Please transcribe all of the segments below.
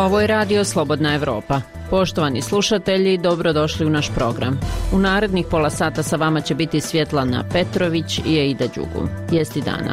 Ovo je Radio Slobodna Evropa. Poštovani slušatelji, dobrodošli u naš program. U narednih pola sata sa vama će biti Svjetlana Petrović i Aida Đugu. Vijesti dana.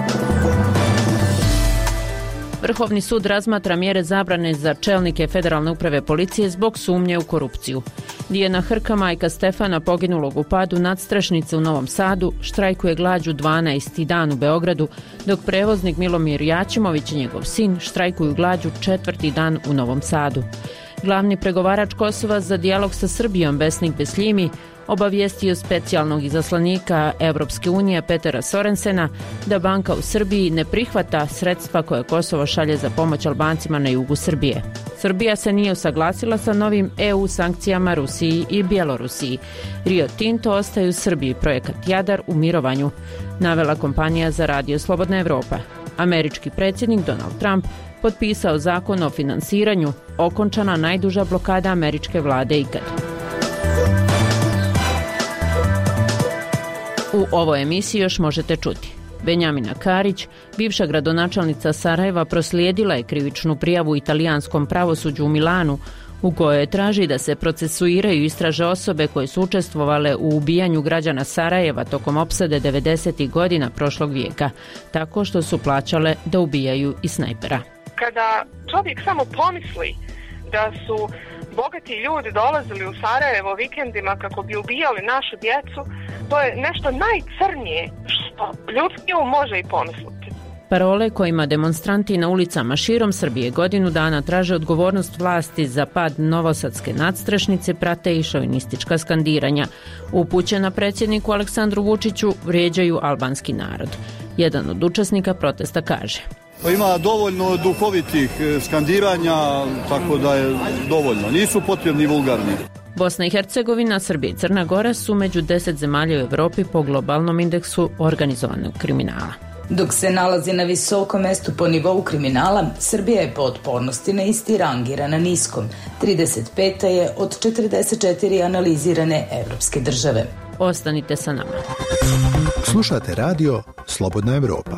Vrhovni sud razmatra mjere zabrane za čelnike Federalne uprave policije zbog sumnje u korupciju. Dijana Hrka, majka Stefana, poginulog u padu nadstrešnice u Novom Sadu, štrajkuje glađu 12. dan u Beogradu, dok prevoznik Milomir Jačimović i njegov sin štrajkuju glađu 4. dan u Novom Sadu. Glavni pregovarač Kosova za dijalog sa Srbijom, Besnik Besljimi, obavijestio specijalnog izaslanika Evropske unije Petera Sorensena da banka u Srbiji ne prihvata sredstva koje Kosovo šalje za pomoć Albancima na jugu Srbije. Srbija se nije usaglasila sa novim EU sankcijama Rusiji i Bjelorusiji. Rio Tinto ostaje u Srbiji, projekat Jadar u mirovanju, navela kompanija za Radio Slobodna Evropa. Američki predsjednik Donald Trump potpisao zakon o finansiranju, okončana najduža blokada američke vlade ikad. U ovoj emisiji još možete čuti. Benjamina Karić, bivša gradonačelnica Sarajeva, proslijedila je krivičnu prijavu italijanskom pravosuđu u Milanu, u kojoj traži da se procesuiraju i istraže osobe koje su učestvovale u ubijanju građana Sarajeva tokom opsade 90. godina prošlog vijeka, tako što su plaćale da ubijaju i snajpera. Kada čovjek samo pomisli da su bogati ljudi dolazili u Sarajevo vikendima kako bi ubijali našu djecu, to je nešto najcrnije što ljudski um može i pomisliti. Parole kojima demonstranti na ulicama širom Srbije godinu dana traže odgovornost vlasti za pad novosadske nadstrešnice prate i šovinistička skandiranja. Upućena predsjedniku Aleksandru Vučiću vrijeđaju albanski narod. Jedan od učesnika protesta kaže: Ima dovoljno duhovitih skandiranja, tako da je dovoljno. Nisu potrebni vulgarni. Bosna i Hercegovina, Srbija i Crna Gora su među 10 zemalja u Europi po globalnom indeksu organizovanog kriminala. Dok se nalazi na visokom mjestu po nivou kriminala, Srbija je po otpornosti na isti rangirana niskom. 35. je od 44 analizirane evropske države. Ostanite sa nama. Slušate radio Slobodna Evropa.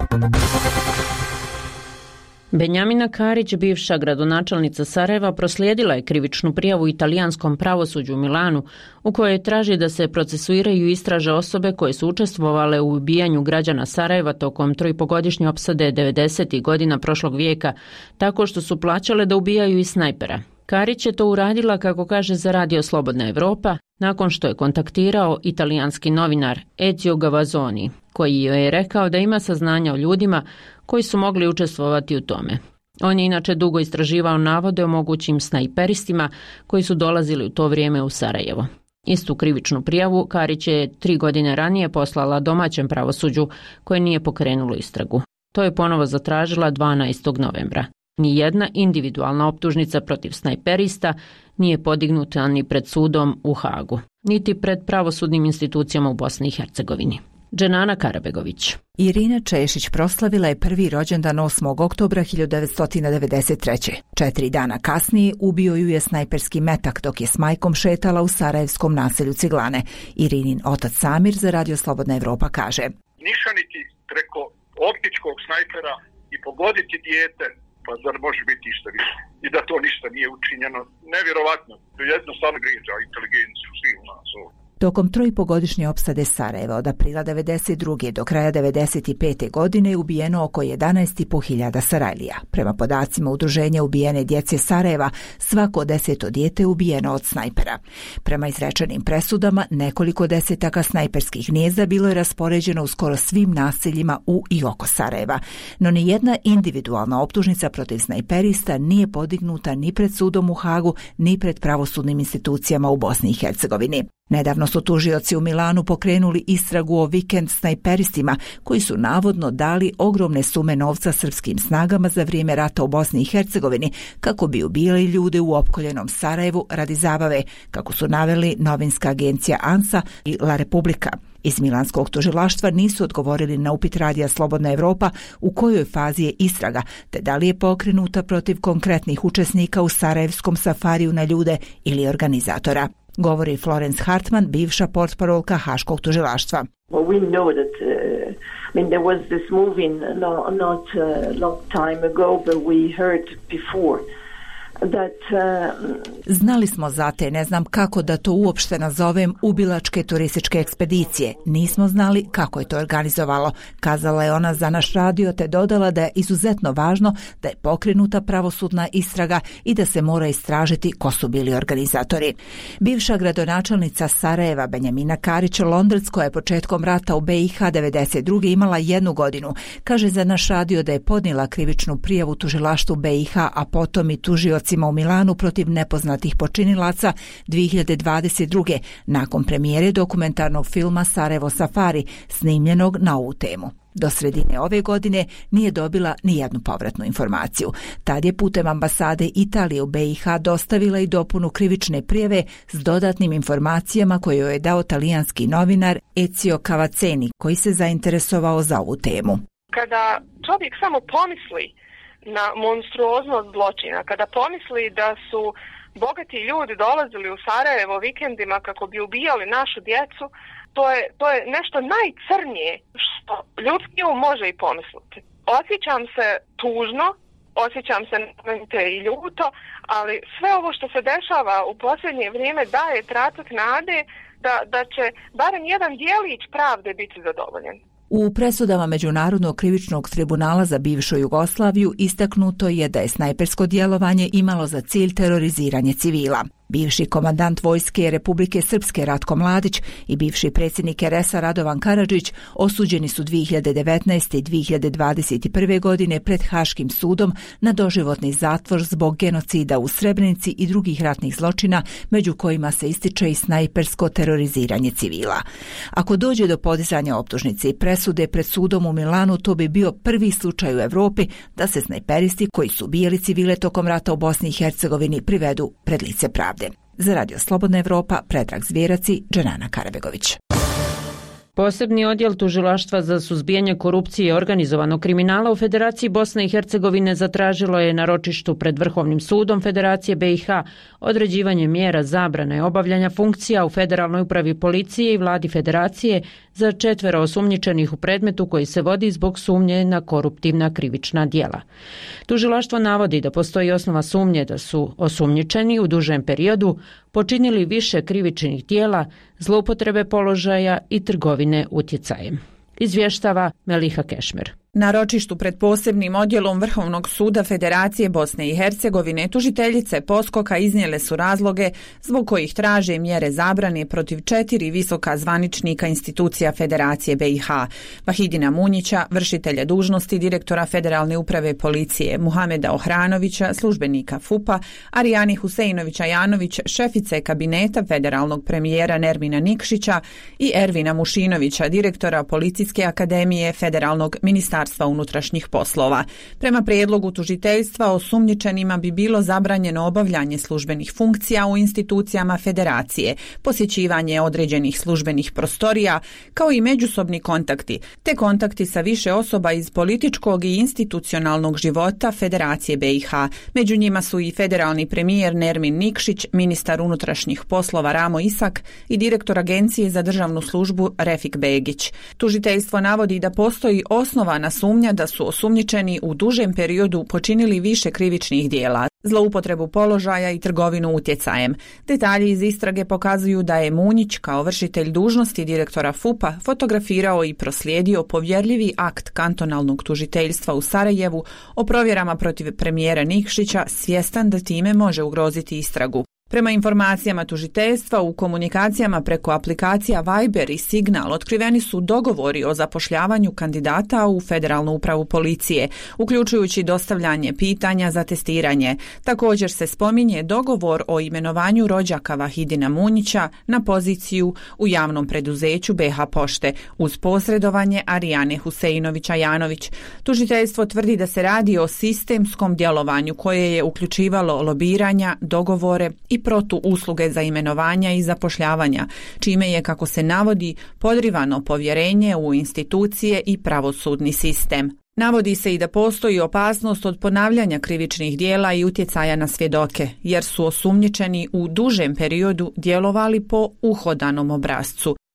Benjamina Karić, bivša gradonačelnica Sarajeva, proslijedila je krivičnu prijavu italijanskom pravosuđu u Milanu, u kojoj traži da se procesuiraju i istraže osobe koje su učestvovale u ubijanju građana Sarajeva tokom 3,5-godišnje opsade 90. godina prošlog vijeka, tako što su plaćale da ubijaju i snajpera. Karić je to uradila, kako kaže za Radio Slobodna Evropa, nakon što je kontaktirao italijanski novinar Ezio Gavazzoni, koji joj je rekao da ima saznanja o ljudima koji su mogli učestvovati u tome. On je inače dugo istraživao navode o mogućim snajperistima koji su dolazili u to vrijeme u Sarajevo. Istu krivičnu prijavu Karić je 3 godine ranije poslala domaćem pravosuđu koje nije pokrenulo istragu. To je ponovo zatražila 12. novembra. Nijedna individualna optužnica protiv snajperista nije podignuta ni pred sudom u Hagu, niti pred pravosudnim institucijama u Bosni i Hercegovini. Dženana Karabegović. Irina Češić proslavila je prvi rođendan 8. oktobra 1993. 4 dana kasnije ubio ju je snajperski metak dok je s majkom šetala u sarajevskom naselju Ciglane. Irinin otac Samir za Radio Slobodna Evropa kaže: nišaniti preko optičkog snajpera i pogoditi dijete, pa zar može biti ništa više? I da to ništa nije učinjeno. Nevjerovatno. To jednostavno vrijeđa inteligenciju svih u nas ovdje. Tokom 3,5-godišnje opsade Sarajeva od aprila 92. do kraja 95. godine je ubijeno oko 11.500 Sarajlija. Prema podacima Udruženja ubijene djece Sarajeva, svako 10. dijete je ubijeno od snajpera. Prema izrečenim presudama, nekoliko desetaka snajperskih gnijezda bilo je raspoređeno u skoro svim naseljima u i oko Sarajeva. No nijedna individualna optužnica protiv snajperista nije podignuta ni pred sudom u Hagu, ni pred pravosudnim institucijama u Bosni i Hercegovini. Nedavno su tužioci u Milanu pokrenuli istragu o vikend snajperistima koji su navodno dali ogromne sume novca srpskim snagama za vrijeme rata u Bosni i Hercegovini kako bi ubijali ljude u opkoljenom Sarajevu radi zabave, kako su naveli novinska agencija ANSA i La Republika. Iz milanskog tužilaštva nisu odgovorili na upit Radija Slobodna Evropa u kojoj fazi je istraga, te da li je pokrenuta protiv konkretnih učesnika u sarajevskom safariju na ljude ili organizatora. Govori Florence Hartman, bivša portparolka Haškog tužilaštva. Well, we know that there was this movie not long time ago, but we heard before Znali smo za te, ne znam kako da to uopšte nazovem, ubilačke turističke ekspedicije. Nismo znali kako je to organizovalo, kazala je ona za naš radio, te dodala da je izuzetno važno da je pokrenuta pravosudna istraga i da se mora istražiti ko su bili organizatori. Bivša gradonačelnica Sarajeva Benjamina Karić Londrec, koja je početkom rata u BiH 92. imala 1 godinu, kaže za naš radio da je podnijela krivičnu prijavu tužilaštvu BiH, a potom i tužiocima u Milanu protiv nepoznatih počinilaca 2022. nakon premijere dokumentarnog filma Sarajevo Safari, snimljenog na ovu temu. Do sredine ove godine nije dobila ni jednu povratnu informaciju. Tad je putem ambasade Italije u BiH dostavila i dopunu krivične prijave s dodatnim informacijama koje joj je dao talijanski novinar Ezio Cavazzeni, koji se zainteresovao za ovu temu. Kada čovjek samo pomisli na monstruoznost zločina, kada pomisli da su bogati ljudi dolazili u Sarajevo vikendima kako bi ubijali našu djecu, to je nešto najcrnije što ljudski um može i pomisliti. Osjećam se tužno, osjećam se i ljuto, ali sve ovo što se dešava u posljednje vrijeme daje tračak nade da će barem jedan djelić pravde biti zadovoljen. U presudama Međunarodnog krivičnog tribunala za bivšu Jugoslaviju istaknuto je da je snajpersko djelovanje imalo za cilj teroriziranje civila. Bivši komandant vojske Republike Srpske Ratko Mladić i bivši predsjednik RS-a Radovan Karadžić osuđeni su 2019. i 2021. godine pred Haškim sudom na doživotni zatvor zbog genocida u Srebrenici i drugih ratnih zločina, među kojima se ističe i snajpersko teroriziranje civila. Ako dođe do podizanja optužnice i presude pred sudom u Milanu, to bi bio prvi slučaj u Europi da se snajperisti koji su ubijali civile tokom rata u Bosni i Hercegovini privedu pred lice pravde. Za Radio Slobodna Evropa, Predrag Zvjerac i Dženana Karabegović. Posebni odjel Tužilaštva za suzbijanje korupcije i organizovanog kriminala u Federaciji Bosne i Hercegovine zatražilo je na ročištu pred Vrhovnim sudom Federacije BiH određivanje mjera zabrane obavljanja funkcija u Federalnoj upravi policije i vladi Federacije za 4 osumnjičenih u predmetu koji se vodi zbog sumnje na koruptivna krivična djela. Tužilaštvo navodi da postoji osnova sumnje da su osumnjičeni u dužem periodu počinili više krivičnih djela, zloupotrebe položaja i trgovine utjecajem. Izvještava Meliha Kešmer. Na ročištu pred posebnim odjelom Vrhovnog suda Federacije Bosne i Hercegovine tužiteljice Poskoka iznijele su razloge zbog kojih traže mjere zabrane protiv 4 visoka zvaničnika institucija Federacije BiH: Vahidina Munjića, vršitelja dužnosti direktora Federalne uprave policije, Muhameda Ohranovića, službenika FUP-a, Arijani Huseinovića Janović, šefice kabineta federalnog premijera Nermina Nikšića i Ervina Mušinovića, direktora Policijske akademije Federalnog ministarstva unutrašnjih poslova. Prema prijedlogu tužiteljstva osumnjičenima bi bilo zabranjeno obavljanje službenih funkcija u institucijama Federacije, posjećivanje određenih službenih prostorija, kao i međusobni kontakti, te kontakti sa više osoba iz političkog i institucionalnog života Federacije BiH. Među njima su i federalni premijer Nermin Nikšić, ministar unutrašnjih poslova Ramo Isak i direktor Agencije za državnu službu Refik Begić. Tužiteljstvo navodi da postoji osnovana sumnja da su osumnjičeni u dužem periodu počinili više krivičnih djela, zloupotrebu položaja i trgovinu utjecajem. Detalji iz istrage pokazuju da je Munjić kao vršitelj dužnosti direktora FUP-a fotografirao i proslijedio povjerljivi akt kantonalnog tužiteljstva u Sarajevu o provjerama protiv premijera Nikšića, svjestan da time može ugroziti istragu. Prema informacijama tužiteljstva, u komunikacijama preko aplikacija Viber i Signal otkriveni su dogovori o zapošljavanju kandidata u Federalnu upravu policije, uključujući dostavljanje pitanja za testiranje. Također se spominje dogovor o imenovanju rođaka Vahidina Munjića na poziciju u javnom preduzeću BiH Pošte uz posredovanje Arijane Huseinovića Janović. Tužiteljstvo tvrdi da se radi o sistemskom djelovanju koje je uključivalo lobiranja, dogovore i protuusluge za imenovanja i zapošljavanja, čime je, kako se navodi, podrivano povjerenje u institucije i pravosudni sistem. Navodi se i da postoji opasnost od ponavljanja krivičnih djela i utjecaja na svjedoke, jer su osumnjičeni u dužem periodu djelovali po uhodanom obrascu.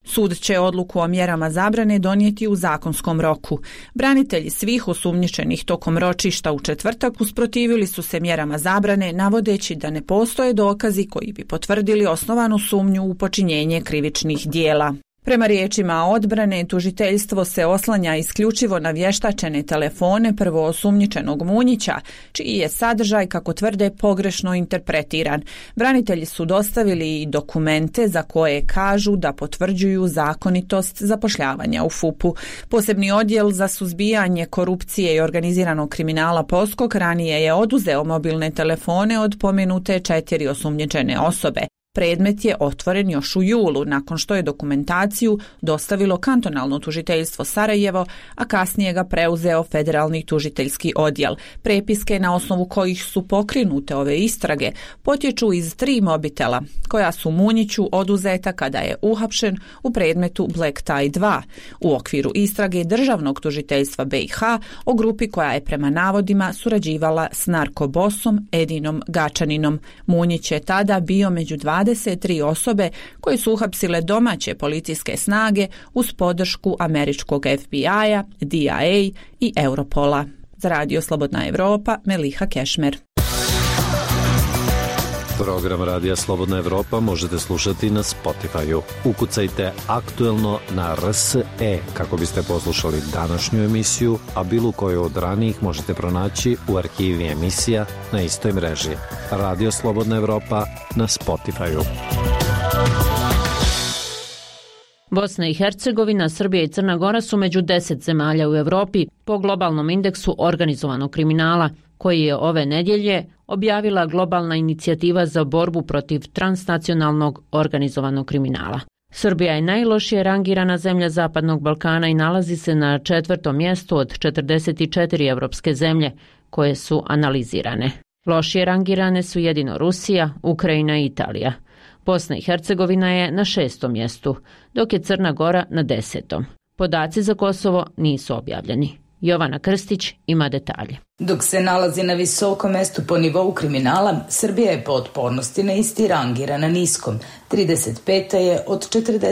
Sud će odluku o mjerama zabrane donijeti u zakonskom roku. Branitelji svih osumnjičenih tokom ročišta u četvrtak usprotivili su se mjerama zabrane, navodeći da ne postoje dokazi koji bi potvrdili osnovanu sumnju u počinjenje krivičnih dijela. Prema riječima odbrane, tužiteljstvo se oslanja isključivo na vještačene telefone prvoosumnjičenog Munjića, čiji je sadržaj, kako tvrde, pogrešno interpretiran. Branitelji su dostavili i dokumente za koje kažu da potvrđuju zakonitost zapošljavanja u FUP-u. Posebni odjel za suzbijanje korupcije i organiziranog kriminala Poskok ranije je oduzeo mobilne telefone od pomenute 4 osumnjičene osobe. Predmet je otvoren još u julu, nakon što je dokumentaciju dostavilo kantonalno tužiteljstvo Sarajevo, a kasnije ga preuzeo federalni tužiteljski odjel. Prepiske na osnovu kojih su pokrenute ove istrage potječu iz 3 mobitela, koja su Munjiću oduzeta kada je uhapšen u predmetu Black Tie 2, u okviru istrage državnog tužiteljstva BiH o grupi koja je prema navodima surađivala s narkobosom Edinom Gačaninom. Munjić je tada bio među 23 osobe koje su uhapsile domaće policijske snage uz podršku američkog FBI-a, DIA i Europola. Za Radio Slobodna Evropa, Meliha Kešmer. Program Radija Slobodna Evropa možete slušati na Spotify-u. Ukucajte aktuelno na RSE kako biste poslušali današnju emisiju, a bilo koju od ranijih možete pronaći u arhivi emisija na istoj mreži. Radio Slobodna Evropa na Spotify-u. Bosna i Hercegovina, Srbija i Crna Gora su među 10 zemalja u Evropi po globalnom indeksu organizovanog kriminala, koji je ove nedjelje objavila globalna inicijativa za borbu protiv transnacionalnog organizovanog kriminala. Srbija je najlošije rangirana zemlja Zapadnog Balkana i nalazi se na 4. mjestu od 44 evropske zemlje koje su analizirane. Lošije rangirane su jedino Rusija, Ukrajina i Italija. Bosna i Hercegovina je na 6. mjestu, dok je Crna Gora na 10. Podaci za Kosovo nisu objavljeni. Jovana Krstić ima detalje. Dok se nalazi na visokom mjestu po nivou kriminala, Srbija je po otpornosti na isti rangirana niskom. 35. je od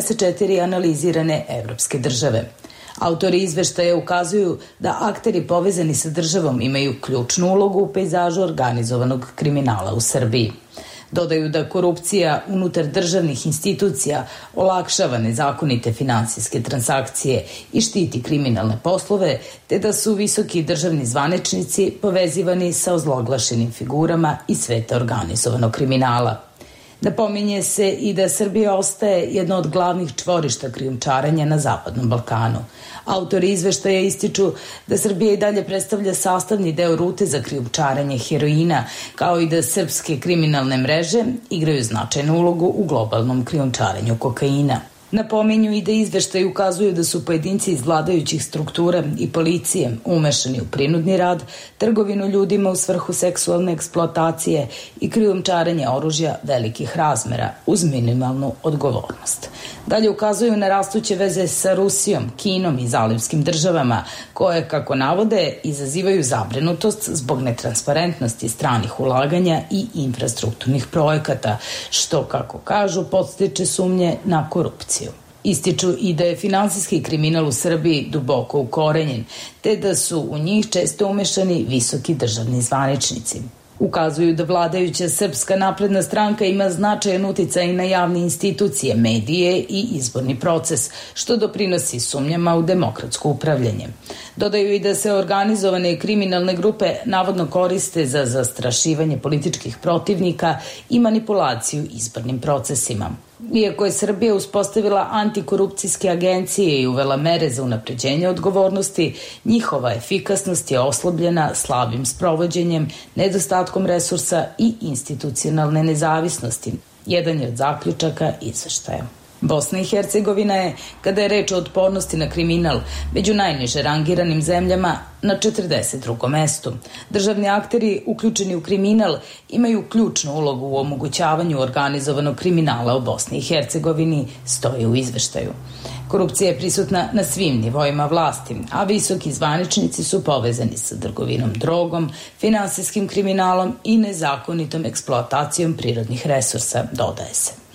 44 analizirane evropske države. Autori izveštaja ukazuju da akteri povezani sa državom imaju ključnu ulogu u pejzažu organizovanog kriminala u Srbiji. Dodaju da korupcija unutar državnih institucija olakšava nezakonite finansijske transakcije i štiti kriminalne poslove, te da su visoki državni zvaničnici povezivani sa ozloglašenim figurama iz sveta organizovanog kriminala. Napominje se i da Srbija ostaje jedno od glavnih čvorišta krijumčarenja na Zapadnom Balkanu. Autori izveštaja ističu da Srbija i dalje predstavlja sastavni deo rute za krijumčarenje heroina, kao i da srpske kriminalne mreže igraju značajnu ulogu u globalnom krijumčarenju kokaina. Napominju i da izveštaji ukazuju da su pojedinci iz vladajućih struktura i policije umešani u prinudni rad, trgovinu ljudima u svrhu seksualne eksploatacije i krijumčarenje oružja velikih razmera uz minimalnu odgovornost. Dalje ukazuju na rastuće veze sa Rusijom, Kinom i zalivskim državama, koje, kako navode, izazivaju zabrinutost zbog netransparentnosti stranih ulaganja i infrastrukturnih projekata, što, kako kažu, podstiče sumnje na korupciju. Ističu i da je finansijski kriminal u Srbiji duboko ukorenjen, te da su u njih često umešani visoki državni zvaničnici. Ukazuju da vladajuća Srpska napredna stranka ima značajan uticaj na javne institucije, medije i izborni proces, što doprinosi sumnjama u demokratsko upravljanje. Dodaju i da se organizovane kriminalne grupe navodno koriste za zastrašivanje političkih protivnika i manipulaciju izbornim procesima. Iako je Srbija uspostavila antikorupcijske agencije i uvela mere za unapređenje odgovornosti, njihova efikasnost je oslabljena slabim sprovođenjem, nedostatkom resursa i institucionalne nezavisnosti. Jedan je od zaključaka izveštaja. Bosna i Hercegovina je, kada je reč o otpornosti na kriminal, među najniže rangiranim zemljama na 42. mestu. Državni akteri uključeni u kriminal imaju ključnu ulogu u omogućavanju organizovanog kriminala u Bosni i Hercegovini, stoji u izveštaju. Korupcija je prisutna na svim nivoima vlasti, a visoki zvaničnici su povezani sa trgovinom drogom, finansijskim kriminalom i nezakonitom eksploatacijom prirodnih resursa, dodaje se.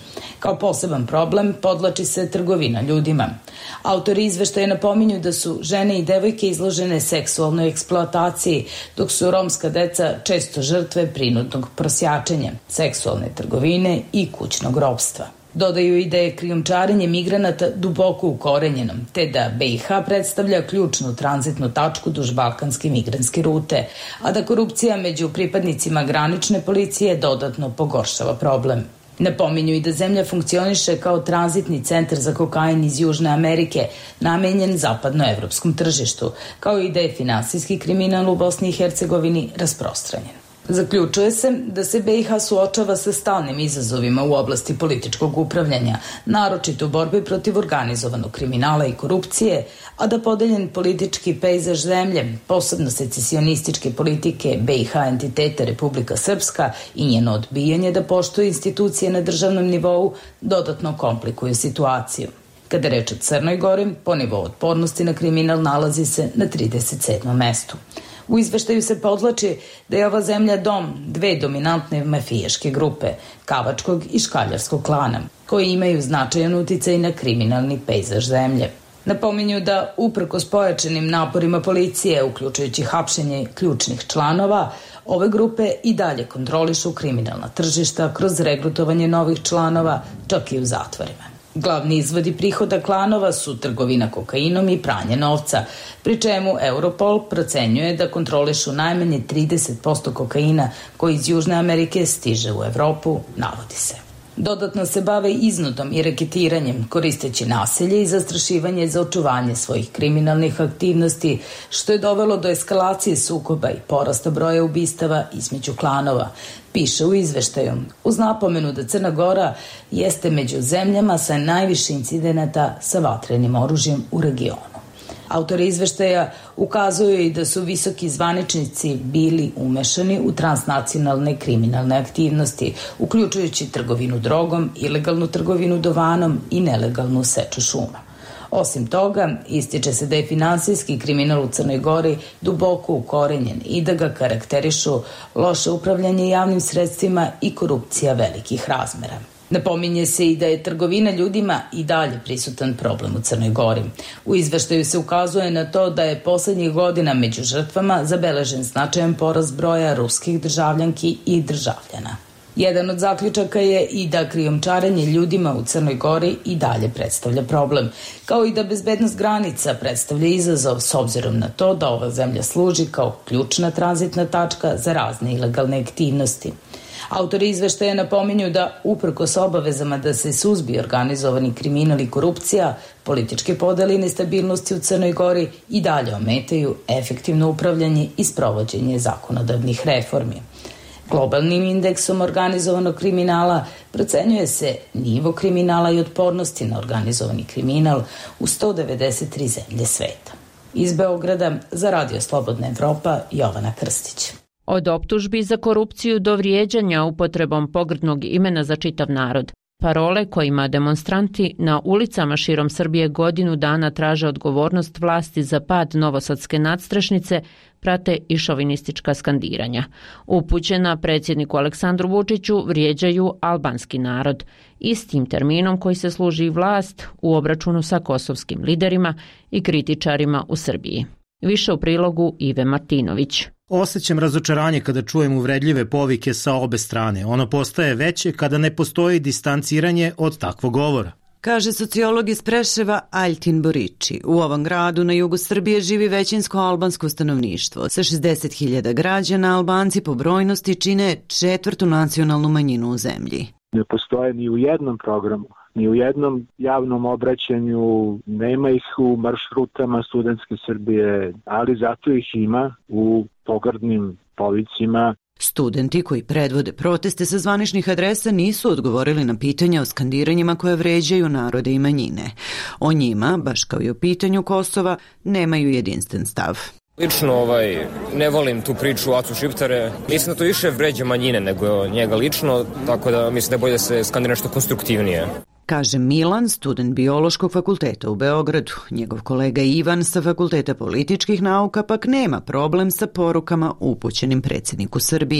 Kao poseban problem podlači se trgovina ljudima. Autori izveštaja napominju da su žene i devojke izložene seksualnoj eksploataciji, dok su romska deca često žrtve prinudnog prosjačenja, seksualne trgovine i kućnog ropstva. Dodaju i da je krijumčarenje migranata duboko ukorenjeno, te da BiH predstavlja ključnu tranzitnu tačku duž balkanske migrantske rute, a da korupcija među pripadnicima granične policije dodatno pogoršava problem. Napominju i da zemlja funkcioniše kao tranzitni centar za kokain iz Južne Amerike, namenjen zapadnoevropskom tržištu, kao i da je finansijski kriminal u Bosni i Hercegovini rasprostranjen. Zaključuje se da se BiH suočava sa stalnim izazovima u oblasti političkog upravljanja, naročito u borbi protiv organizovanog kriminala i korupcije, a da podeljen politički pejzaž zemlje, posebno secesionističke politike BiH entiteta Republika Srpska i njeno odbijanje da poštuje institucije na državnom nivou, dodatno komplikuju situaciju. Kada je reč o Crnoj Gori, po nivou otpornosti na kriminal nalazi se na 37. mestu. U izveštaju se podlači da je ova zemlja dom dve dominantne mafijaške grupe, Kavačkog i Škaljarskog klana, koji imaju značajan uticaj na kriminalni pejzaž zemlje. Napominju da, uprkos pojačanim naporima policije, uključujući hapšenje ključnih članova, ove grupe i dalje kontrolišu kriminalna tržišta kroz regrutovanje novih članova, čak i u zatvorima. Glavni izvodi prihoda klanova su trgovina kokainom i pranje novca, pri čemu Europol procenjuje da kontrolišu najmanje 30% kokaina koji iz Južne Amerike stiže u Evropu, navodi se. Dodatno se bave iznudom i reketiranjem, koristeći nasilje i zastrašivanje za očuvanje svojih kriminalnih aktivnosti, što je dovelo do eskalacije sukoba i porasta broja ubistava između klanova, piše u izveštaju, uz napomenu da Crna Gora jeste među zemljama sa najviše incidenata sa vatrenim oružjem u regionu. Autori izveštaja ukazuju i da su visoki zvaničnici bili umešani u transnacionalne kriminalne aktivnosti, uključujući trgovinu drogom, ilegalnu trgovinu dovanom i nelegalnu seču šuma. Osim toga, ističe se da je finansijski kriminal u Crnoj Gori duboko ukorenjen i da ga karakterišu loše upravljanje javnim sredstvima i korupcija velikih razmera. Napominje se i da je trgovina ljudima i dalje prisutan problem u Crnoj Gori. U izveštaju se ukazuje na to da je poslednjih godina među žrtvama zabeležen značajan porast broja ruskih državljanki i državljana. Jedan od zaključaka je i da krijumčarenje ljudima u Crnoj Gori i dalje predstavlja problem, kao i da bezbednost granica predstavlja izazov s obzirom na to da ova zemlja služi kao ključna tranzitna tačka za razne ilegalne aktivnosti. Autori izveštaja napominju da, uprkos obavezama da se suzbije organizovani kriminal i korupcija, političke podele i nestabilnosti u Crnoj Gori i dalje ometaju efektivno upravljanje i sprovođenje zakonodavnih reformi. Globalnim indeksom organizovanog kriminala procenjuje se nivo kriminala i otpornosti na organizovani kriminal u 193 zemlje sveta. Iz Beograda za Radio Slobodna Evropa, Jovana Krstić. Od optužbi za korupciju do vrijeđanja upotrebom pogrdnog imena za čitav narod. Parole kojima demonstranti na ulicama širom Srbije godinu dana traže odgovornost vlasti za pad novosadske nadstrešnice prate i šovinistička skandiranja. Upućena predsjedniku Aleksandru Vučiću vrijeđaju albanski narod. Istim terminom koji se služi vlast u obračunu sa kosovskim liderima i kritičarima u Srbiji. Više u prilogu Ive Martinović. Osjećam razočaranje kada čujem uvredljive povike sa obe strane. Ono postaje veće kada ne postoji distanciranje od takvog govora. Kaže sociolog iz Preševa Aljtin Borići. U ovom gradu na jugu Srbije živi većinsko albansko stanovništvo. Sa 60.000 građana, Albanci po brojnosti čine četvrtu nacionalnu manjinu u zemlji. Ne postoje ni u jednom programu, ni u jednom javnom obraćanju, nema ih u maršrutama studentske Srbije, ali zato ih ima u pogrdnim povicima. Studenti koji predvode proteste sa zvaničnih adresa nisu odgovorili na pitanja o skandiranjima koje vređaju narode i manjine. O njima, baš kao i o pitanju Kosova, nemaju jedinstven stav. Lično ne volim tu priču o Acu Šiptare. Mislim da to više vređa manjine nego njega lično, tako da mislim da je bolje da se skandira nešto konstruktivnije. Kaže Milan, student biološkog fakulteta u Beogradu. Njegov kolega Ivan sa fakulteta političkih nauka pak nema problem sa porukama upućenim predsjedniku Srbije.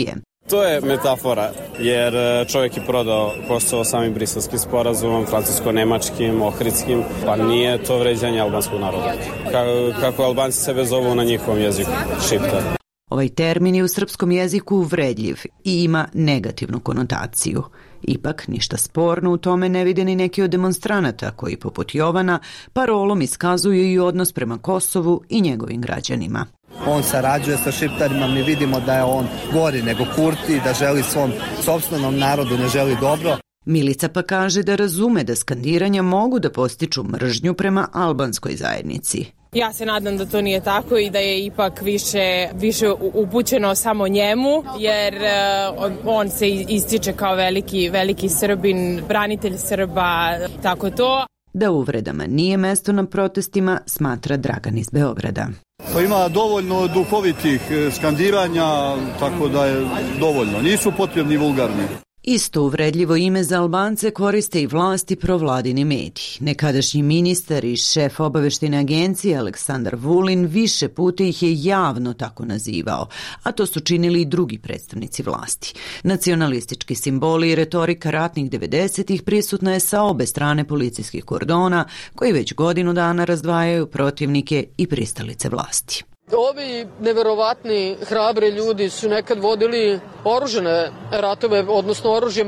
To je metafora, jer čovjek je prodao Kosovo samim briselskim sporazumom, francusko-nemačkim, ohridskim, pa nije to vređanje albanskog naroda. Kako Albanci sebe zovu na njihovom jeziku, šiptar. Ovaj termin je u srpskom jeziku uvredljiv i ima negativnu konotaciju. Ipak, ništa sporno u tome ne vide ni neki od demonstranata koji, poput Jovana, parolom iskazuju i odnos prema Kosovu i njegovim građanima. On sarađuje sa šiptarima, mi vidimo da je on gori nego Kurti, da želi svom sopstvenom narodu, ne želi dobro. Milica pa kaže da razume da skandiranja mogu da postiču mržnju prema albanskoj zajednici. Ja se nadam da to nije tako i da je ipak više upućeno samo njemu, jer on se ističe kao veliki Srbin, branitelj Srba, tako to. Da uvredama nije mesto na protestima, smatra Dragan iz Beograda. Pa ima dovoljno duhovitih skandiranja, tako da je dovoljno. Nisu potrebni vulgarni. Isto uvredljivo ime za Albance koriste i vlasti provladini mediji. Nekadašnji ministar i šef obaveštajne agencije Aleksandar Vulin više puta ih je javno tako nazivao, a to su činili i drugi predstavnici vlasti. Nacionalistički simboli i retorika ratnih 90-ih prisutna je sa obe strane policijskih kordona, koji već godinu dana razdvajaju protivnike i pristalice vlasti. Ovi neverovatni, hrabri ljudi su nekad vodili oružane ratove, odnosno oružjem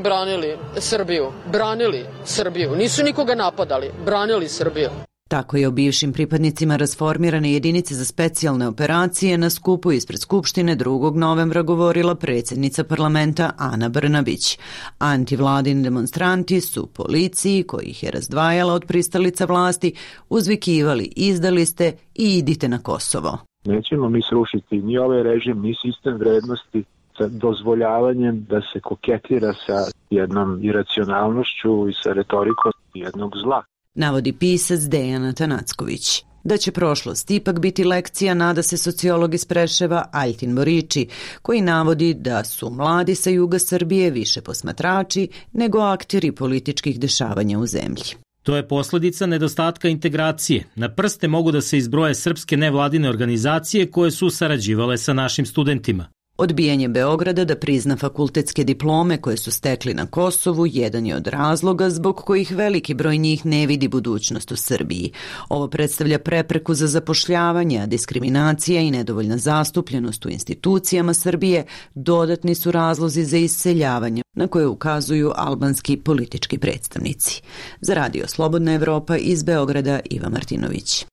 branili Srbiju. Nisu nikoga napadali, branili Srbiju. Tako je o bivšim pripadnicima rasformirane jedinice za specijalne operacije na skupu ispred Skupštine 2. novembra govorila predsjednica parlamenta Ana Brnabić. Antivladini demonstranti su policiji, koji ih je razdvajala od pristalica vlasti, uzvikivali izdali ste i idite na Kosovo. Nećemo mi srušiti ni ovaj režim, ni sistem vrednosti sa dozvoljavanjem da se koketira sa jednom iracionalnošću i sa retorikom jednog zla. Navodi pisac Dejan Atanacković. Da će prošlost ipak biti lekcija, nada se sociolog iz Preševa Aljtin Borići, koji navodi da su mladi sa juga Srbije više posmatrači nego akteri političkih dešavanja u zemlji. To je posljedica nedostatka integracije. Na prste mogu da se izbroje srpske nevladine organizacije koje su sarađivale sa našim studentima. Odbijanje Beograda da prizna fakultetske diplome koje su stekli na Kosovu jedan je od razloga zbog kojih veliki broj njih ne vidi budućnost u Srbiji. Ovo predstavlja prepreku za zapošljavanje, a diskriminacija i nedovoljna zastupljenost u institucijama Srbije dodatni su razlozi za iseljavanje na koje ukazuju albanski politički predstavnici. Za Radio Slobodna Evropa iz Beograda Iva Martinović.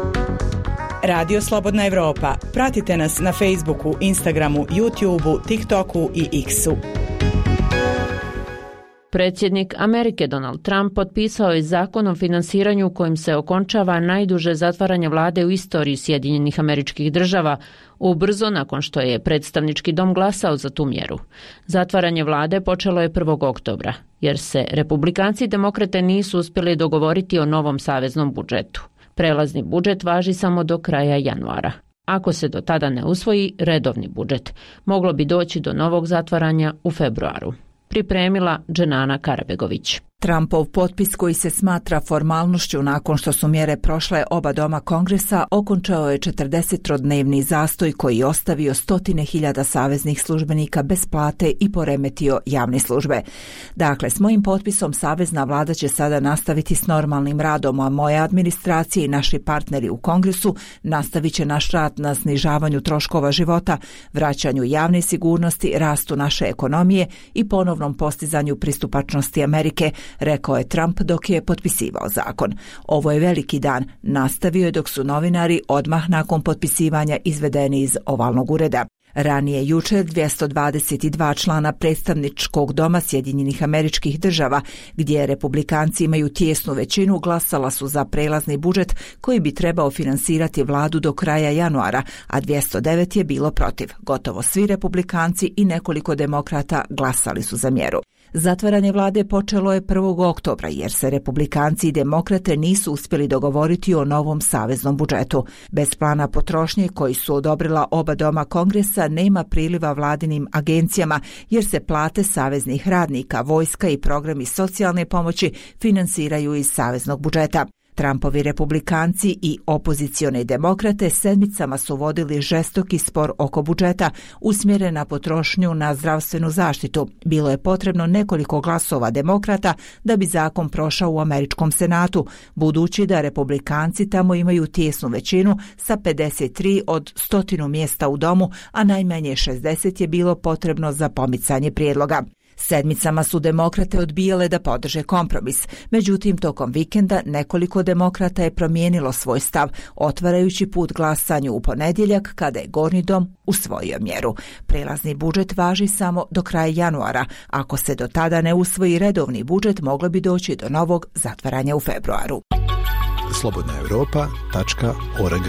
Radio Slobodna Evropa. Pratite nas na Facebooku, Instagramu, YouTubeu, TikToku i X-u. Predsjednik Amerike Donald Trump potpisao je zakon o finansiranju kojim se okončava najduže zatvaranje vlade u istoriji Sjedinjenih Američkih Država, ubrzo nakon što je predstavnički dom glasao za tu mjeru. Zatvaranje vlade počelo je 1. oktobra, jer se republikanci i demokrate nisu uspjeli dogovoriti o novom saveznom budžetu. Prelazni budžet važi samo do kraja januara. Ako se do tada ne usvoji redovni budžet, moglo bi doći do novog zatvaranja u februaru. Pripremila Dženana Karabegović. Trumpov potpis, koji se smatra formalnošću nakon što su mjere prošle oba doma Kongresa, okončao je 40-dnevni zastoj koji je ostavio 100.000 saveznih službenika bez plate i poremetio javne službe. Dakle, s mojim potpisom savezna vlada će sada nastaviti s normalnim radom, a moja administracija i naši partneri u Kongresu nastavit će naš rad na snižavanju troškova života, vraćanju javne sigurnosti, rastu naše ekonomije i ponovnom postizanju pristupačnosti Amerike, rekao je Trump dok je potpisivao zakon. Ovo je veliki dan, nastavio je dok su novinari odmah nakon potpisivanja izvedeni iz ovalnog ureda. Ranije jučer 222 člana predstavničkog doma Sjedinjenih Američkih Država, gdje republikanci imaju tijesnu većinu, glasala su za prelazni budžet koji bi trebao finansirati vladu do kraja januara, a 209 je bilo protiv. Gotovo svi republikanci i nekoliko demokrata glasali su za mjeru. Zatvaranje vlade počelo je 1. oktobra jer se republikanci i demokrate nisu uspjeli dogovoriti o novom saveznom budžetu. Bez plana potrošnje koji su odobrila oba doma Kongresa nema priliva vladinim agencijama jer se plate saveznih radnika, vojska i programi socijalne pomoći finansiraju iz saveznog budžeta. Trumpovi republikanci i opozicione demokrate sedmicama su vodili žestoki spor oko budžeta usmjeren na potrošnju na zdravstvenu zaštitu. Bilo je potrebno nekoliko glasova demokrata da bi zakon prošao u američkom senatu, budući da republikanci tamo imaju tijesnu većinu sa 53 od 100 mjesta u domu, a najmanje 60 je bilo potrebno za pomicanje prijedloga. Sedmicama su demokrate odbijale da podrže kompromis. Međutim, tokom vikenda nekoliko demokrata je promijenilo svoj stav, otvarajući put glasanju u ponedjeljak kada je Gornji dom usvojio mjeru. Prelazni budžet važi samo do kraja januara. Ako se do tada ne usvoji redovni budžet, moglo bi doći do novog zatvaranja u februaru. slobodnaevropa.org.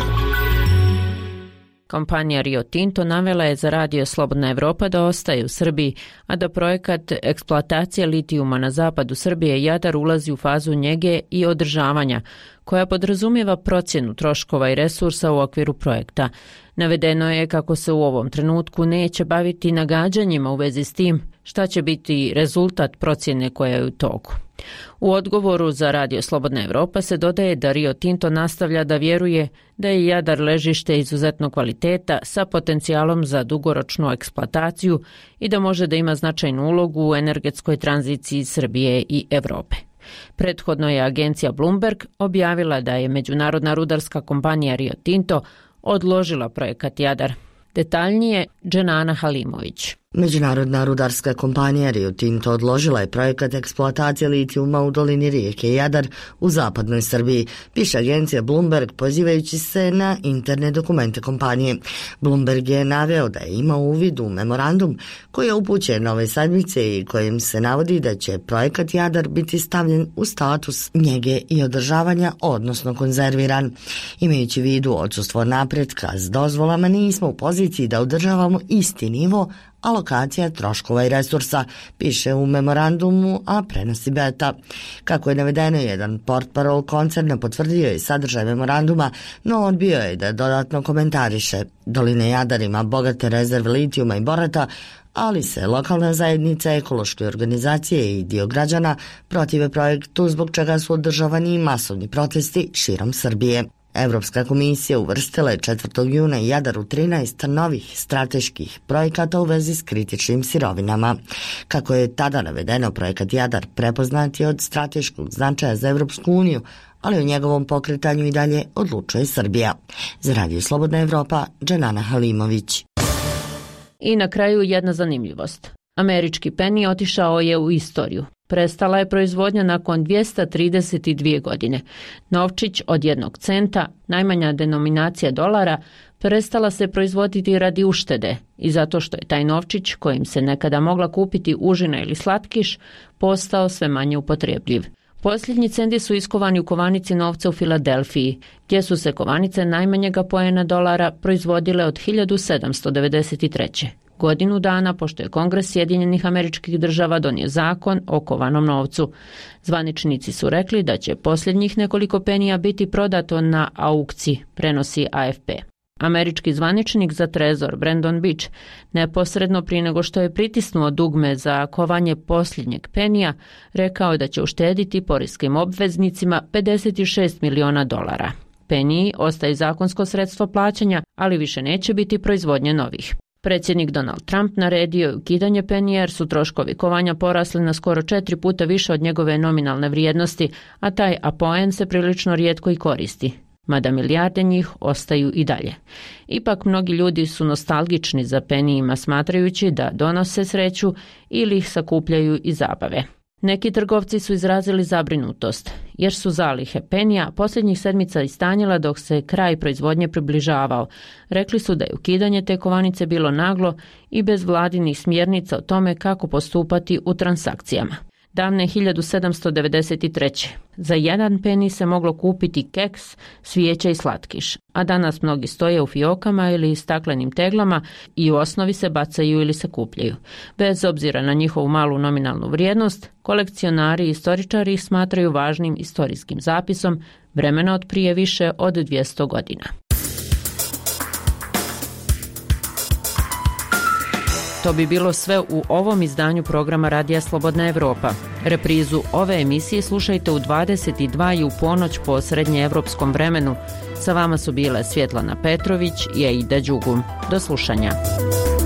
Kompanija Rio Tinto navela je za Radio Slobodna Evropa da ostaje u Srbiji, a da projekat eksploatacije litijuma na zapadu Srbije Jadar ulazi u fazu njege i održavanja, koja podrazumijeva procjenu troškova i resursa u okviru projekta. Navedeno je kako se u ovom trenutku neće baviti nagađanjima u vezi s tim šta će biti rezultat procjene koja je u toku. U odgovoru za Radio Slobodna Evropa se dodaje da Rio Tinto nastavlja da vjeruje da je Jadar ležište izuzetnog kvaliteta sa potencijalom za dugoročnu eksploataciju i da može da ima značajnu ulogu u energetskoj tranziciji Srbije i Evrope. Prethodno je agencija Bloomberg objavila da je međunarodna rudarska kompanija Rio Tinto odložila projekat Jadar. Detaljnije Dženana Halimović. Međunarodna rudarska kompanija Rio Tinto odložila je projekat eksploatacije litijuma u dolini rijeke Jadar u zapadnoj Srbiji, piše agencija Bloomberg pozivajući se na interne dokumente kompanije. Bloomberg je naveo da je imao uvid u memorandum koji je upućen ove sedmice i kojim se navodi da će projekat Jadar biti stavljen u status njege i održavanja, odnosno konzerviran. Imajući vidu odsustvo napretka s dozvolama, nismo u poziciji da održavamo isti nivo alokacija troškova i resursa, piše u memorandumu, a prenosi Beta. Kako je navedeno, jedan portparol koncerna potvrdio je sadržaj memoranduma, no odbio je da dodatno komentariše. Dolina Jadar ima bogate rezerve litijuma i borata, ali se lokalna zajednica, ekološke organizacije i dio građana protive projektu, zbog čega su održavani masovni protesti širom Srbije. Evropska komisija uvrstila je 4. juna Jadar u 13 novih strateških projekata u vezi s kritičnim sirovinama. Kako je tada navedeno, projekat Jadar prepoznat je od strateškog značaja za Evropsku uniju, ali o njegovom pokretanju i dalje odlučuje Srbija. Za Radio Slobodna Evropa, Dženana Halimović. I na kraju jedna zanimljivost. Američki peni otišao je u istoriju. Prestala je proizvodnja nakon 232 godine. Novčić od 1 centa, najmanja denominacija dolara, prestala se proizvoditi radi uštede i zato što je taj novčić, kojim se nekada mogla kupiti užina ili slatkiš, postao sve manje upotrebljiv. Posljednji centi su iskovani u kovanici novca u Filadelfiji, gdje su se kovanice najmanjega poena dolara proizvodile od 1793. Godinu dana pošto je Kongres Sjedinjenih Američkih Država donio zakon o kovanom novcu. Zvaničnici su rekli da će posljednjih nekoliko penija biti prodato na aukciji, prenosi AFP. Američki zvaničnik za trezor Brandon Beach neposredno prije nego što je pritisnuo dugme za kovanje posljednjeg penija, rekao je da će uštediti poreskim obveznicima $56 miliona. Peniji ostaje zakonsko sredstvo plaćanja, ali više neće biti proizvodnje novih. Predsjednik Donald Trump naredio je ukidanje penija jer su troškovi kovanja porasli na skoro 4 puta više od njegove nominalne vrijednosti, a taj apoen se prilično rijetko i koristi, mada milijarde njih ostaju i dalje. Ipak mnogi ljudi su nostalgični za penijima, smatrajući da donose sreću ili ih sakupljaju iz zabave. Neki trgovci su izrazili zabrinutost, jer su zalihe penija posljednjih sedmica istanjila dok se kraj proizvodnje približavao. Rekli su da je ukidanje te kovanice bilo naglo i bez vladinih smjernica o tome kako postupati u transakcijama. Davne 1793. za 1 peni se moglo kupiti keks, svijeće i slatkiš, a danas mnogi stoje u fiokama ili staklenim teglama i u osnovi se bacaju ili sakupljaju. Bez obzira na njihovu malu nominalnu vrijednost, kolekcionari i istoričari ih smatraju važnim istorijskim zapisom vremena od prije više od 200 godina. To bi bilo sve u ovom izdanju programa Radija Slobodna Evropa. Reprizu ove emisije slušajte u 22 i u ponoć po srednjeevropskom vremenu. Sa vama su bile Svjetlana Petrović i Aida Đugum. Do slušanja.